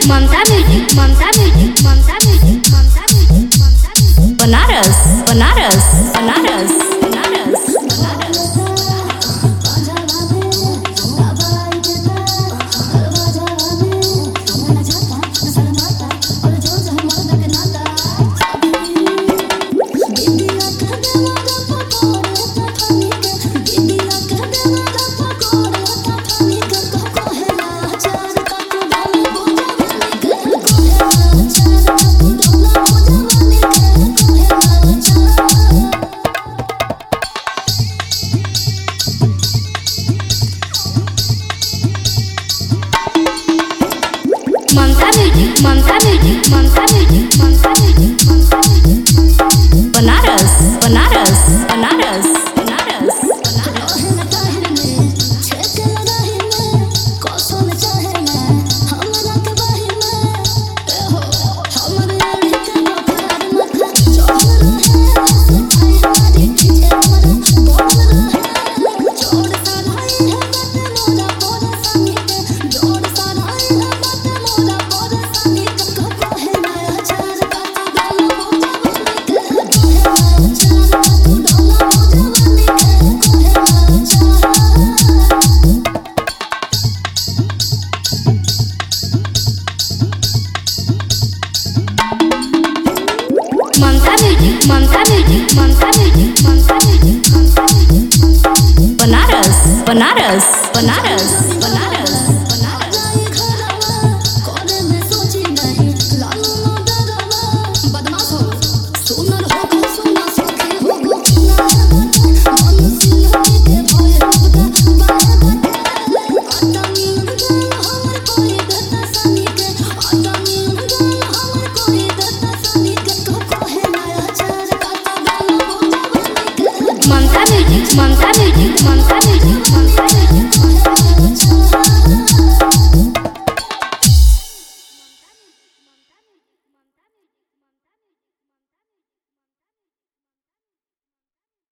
Mamta music Mamta music Mamta music Mamta music Mamta music Banaras Banaras Banaras Banaras Banaras Mamta music Mamta music Mamta music Mamta music Mamta music Banaras Banaras Banaras Banaras Mamta music Mamta music Mamta music Mamta music Mamta music Banaras Banaras Banaras Banaras Mamta music Mamta music Mamta music Mamta music